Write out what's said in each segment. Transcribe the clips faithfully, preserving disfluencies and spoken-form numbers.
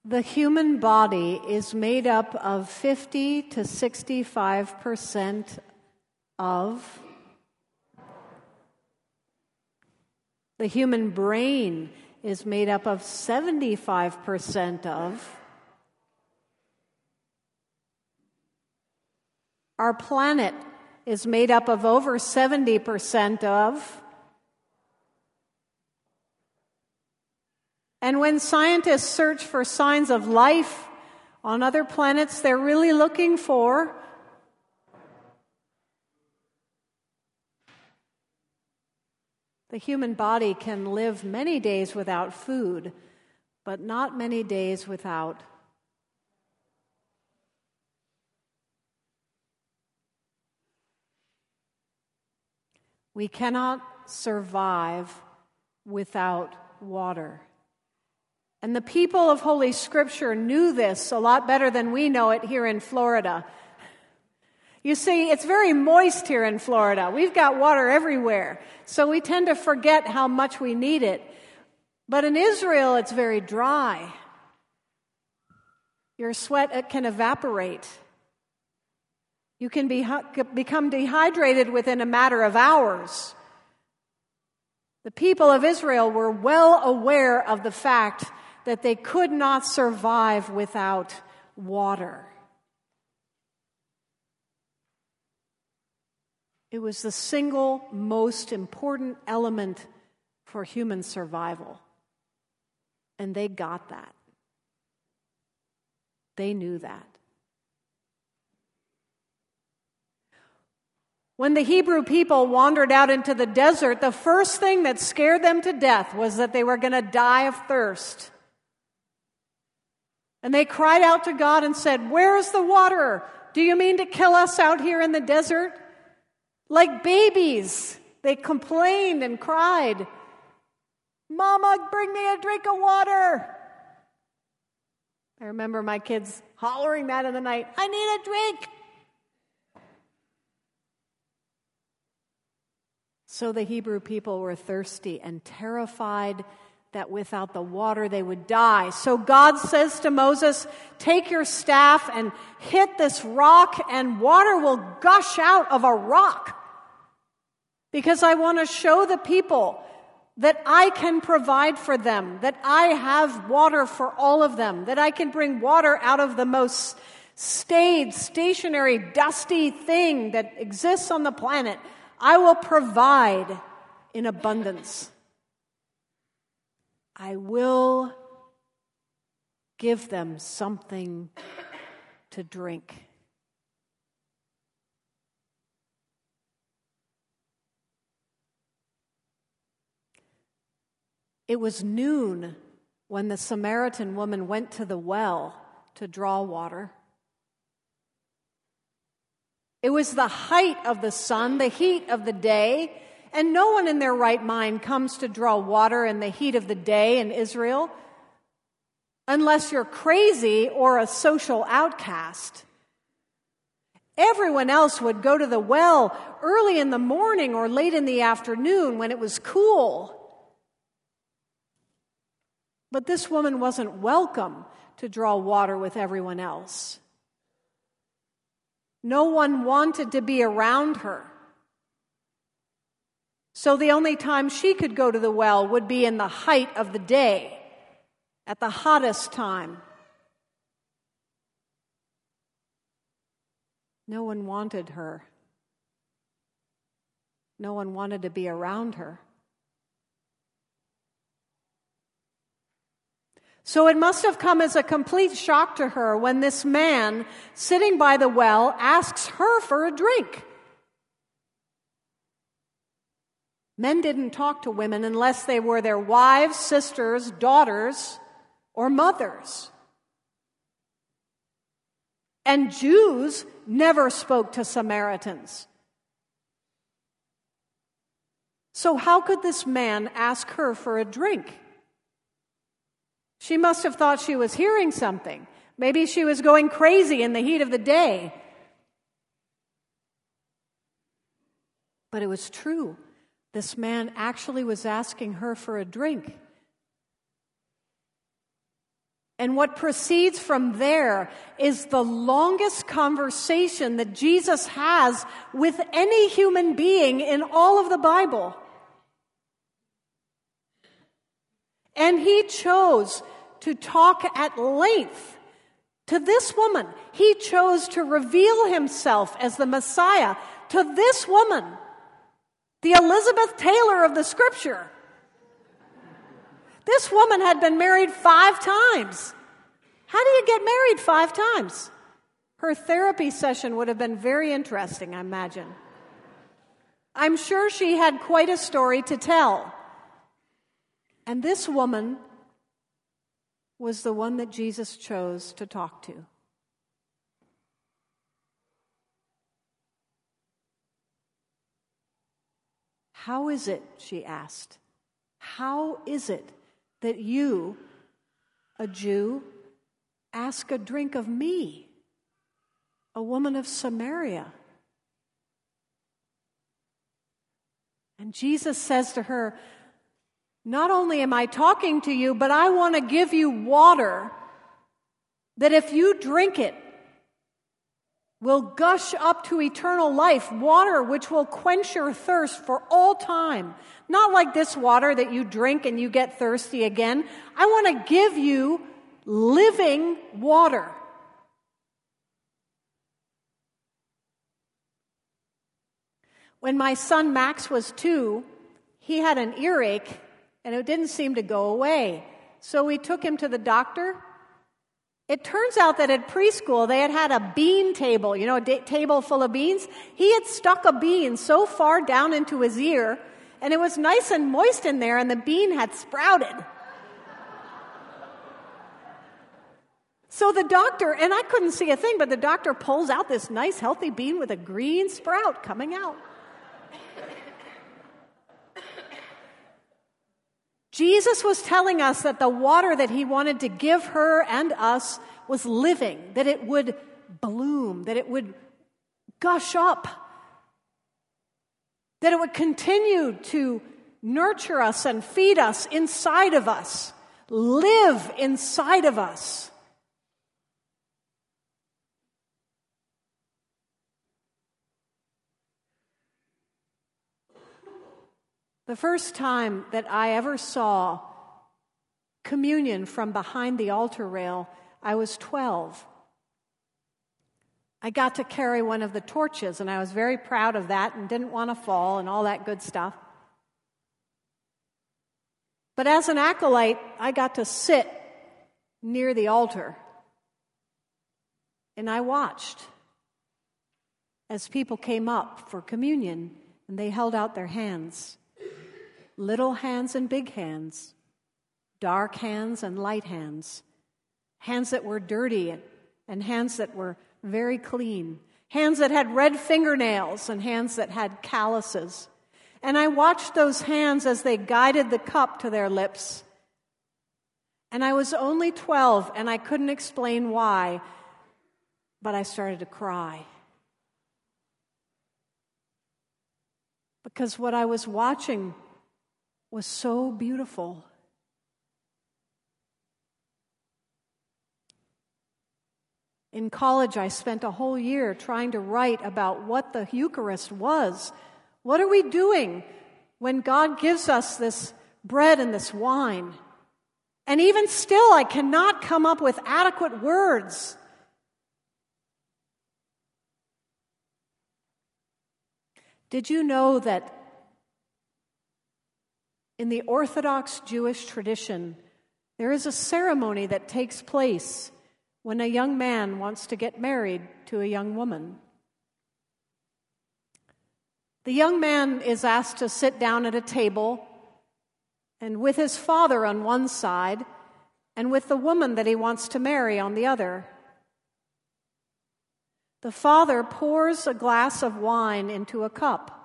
The human body is made up of fifty to sixty-five percent of. The human brain is made up of seventy-five percent of. Our planet is made up of over seventy percent of. And when scientists search for signs of life on other planets, they're really looking for the human body can live many days without food, but not many days without we cannot survive without water. And the people of Holy Scripture knew this a lot better than we know it here in Florida. You see, it's very moist here in Florida. We've got water everywhere, so we tend to forget how much we need it. But in Israel, it's very dry. Your sweat can evaporate. You can be, become dehydrated within a matter of hours. The people of Israel were well aware of the fact that they could not survive without water. It was the single most important element for human survival. And they got that. They knew that. When the Hebrew people wandered out into the desert, the first thing that scared them to death was that they were going to die of thirst. And they cried out to God and said, "Where's the water? Do you mean to kill us out here in the desert?" Like babies, they complained and cried, "Mama, bring me a drink of water." I remember my kids hollering that in the night, "I need a drink." So the Hebrew people were thirsty and terrified that without the water they would die. So God says to Moses, "Take your staff and hit this rock, and water will gush out of a rock. Because I want to show the people that I can provide for them, that I have water for all of them, that I can bring water out of the most staid, stationary, dusty thing that exists on the planet. I will provide in abundance. I will give them something to drink." It was noon when the Samaritan woman went to the well to draw water. It was the height of the sun, the heat of the day, and no one in their right mind comes to draw water in the heat of the day in Israel unless you're crazy or a social outcast. Everyone else would go to the well early in the morning or late in the afternoon when it was cool. But this woman wasn't welcome to draw water with everyone else. No one wanted to be around her. So the only time she could go to the well would be in the height of the day, at the hottest time. No one wanted her. No one wanted to be around her. So it must have come as a complete shock to her when this man, sitting by the well, asks her for a drink. Men didn't talk to women unless they were their wives, sisters, daughters, or mothers. And Jews never spoke to Samaritans. So how could this man ask her for a drink? She must have thought she was hearing something. Maybe she was going crazy in the heat of the day. But it was true. This man actually was asking her for a drink. And what proceeds from there is the longest conversation that Jesus has with any human being in all of the Bible. And he chose to talk at length to this woman. He chose to reveal himself as the Messiah to this woman, the Elizabeth Taylor of the Scripture. This woman had been married five times. How do you get married five times? Her therapy session would have been very interesting, I imagine. I'm sure she had quite a story to tell. And this woman was the one that Jesus chose to talk to. How is it, she asked, how is it that you, a Jew, ask a drink of me, a woman of Samaria? And Jesus says to her, not only am I talking to you, but I want to give you water that if you drink it, will gush up to eternal life, water which will quench your thirst for all time. Not like this water that you drink and you get thirsty again. I want to give you living water. When my son Max was two, he had an earache and it didn't seem to go away. So we took him to the doctor. It turns out that at preschool they had had a bean table, you know, a da- table full of beans. He had stuck a bean so far down into his ear, and it was nice and moist in there, and the bean had sprouted. So the doctor, and I couldn't see a thing, but the doctor pulls out this nice healthy bean with a green sprout coming out. Jesus was telling us that the water that he wanted to give her and us was living, that it would bloom, that it would gush up, that it would continue to nurture us and feed us inside of us, live inside of us. The first time that I ever saw communion from behind the altar rail, I was twelve. I got to carry one of the torches, and I was very proud of that and didn't want to fall and all that good stuff. But as an acolyte, I got to sit near the altar, and I watched as people came up for communion, and they held out their hands. Little hands and big hands, dark hands and light hands, hands that were dirty and, and hands that were very clean, hands that had red fingernails and hands that had calluses. And I watched those hands as they guided the cup to their lips. And I was only twelve, and I couldn't explain why, but I started to cry. Because what I was watching was so beautiful. In college, I spent a whole year trying to write about what the Eucharist was. What are we doing when God gives us this bread and this wine? And even still, I cannot come up with adequate words. Did you know that in the Orthodox Jewish tradition, there is a ceremony that takes place when a young man wants to get married to a young woman? The young man is asked to sit down at a table, and with his father on one side, and with the woman that he wants to marry on the other. The father pours a glass of wine into a cup.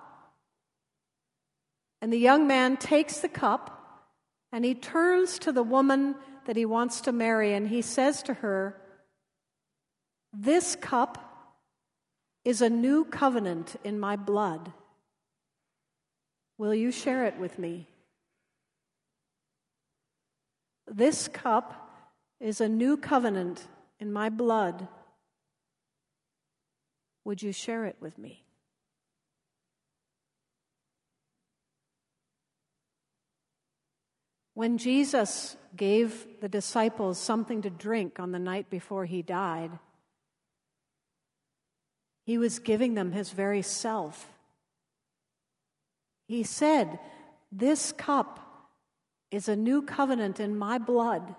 And the young man takes the cup, and he turns to the woman that he wants to marry, and he says to her, "This cup is a new covenant in my blood. Will you share it with me? This cup is a new covenant in my blood. Would you share it with me? When Jesus gave the disciples something to drink on the night before he died, he was giving them his very self. He said, "This cup is a new covenant in my blood.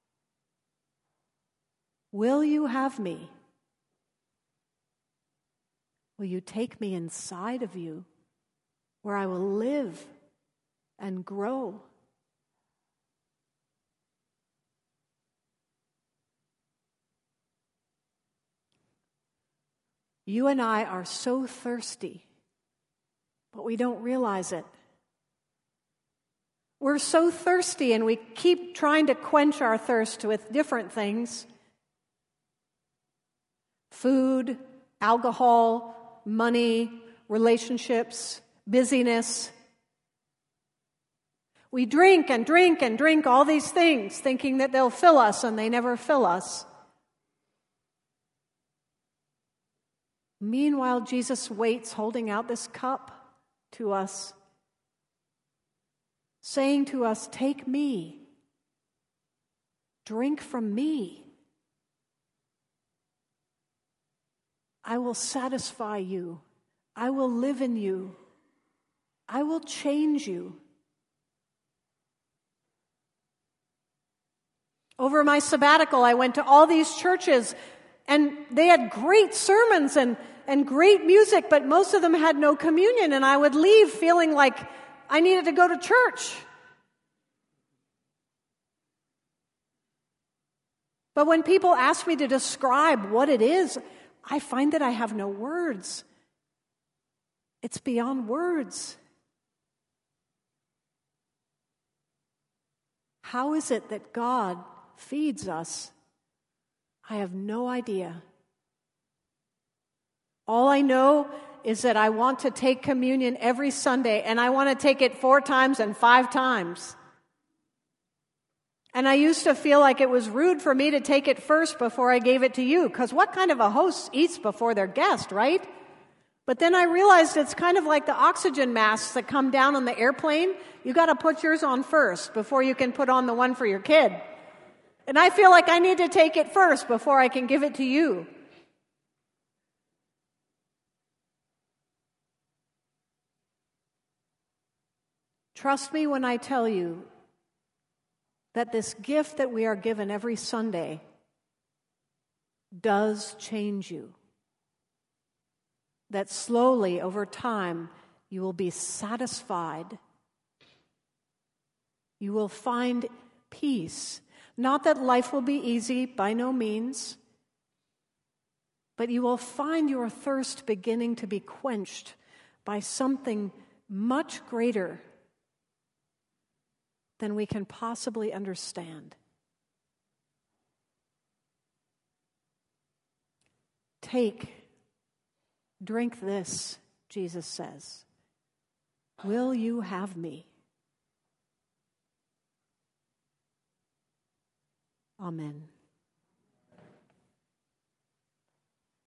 Will you have me? Will you take me inside of you, where I will live and grow?" You and I are so thirsty, but we don't realize it. We're so thirsty and we keep trying to quench our thirst with different things. Food, alcohol, money, relationships, busyness. We drink and drink and drink all these things, thinking that they'll fill us, and they never fill us. Meanwhile, Jesus waits, holding out this cup to us, saying to us, "Take me, drink from me. I will satisfy you. I will live in you. I will change you." Over my sabbatical, I went to all these churches, and they had great sermons and, and great music, but most of them had no communion, and I would leave feeling like I needed to go to church. But when people ask me to describe what it is, I find that I have no words. It's beyond words. How is it that God feeds us? I have no idea. All I know is that I want to take communion every Sunday, and I want to take it four times and five times. And I used to feel like it was rude for me to take it first before I gave it to you, because what kind of a host eats before their guest, right? But then I realized it's kind of like the oxygen masks that come down on the airplane. You got to put yours on first before you can put on the one for your kid. And I feel like I need to take it first before I can give it to you. Trust me when I tell you that this gift that we are given every Sunday does change you. That slowly, over time, you will be satisfied. You will find peace. Not that life will be easy, by no means, but you will find your thirst beginning to be quenched by something much greater than we can possibly understand. Take, drink this, Jesus says. Will you have me? Amen.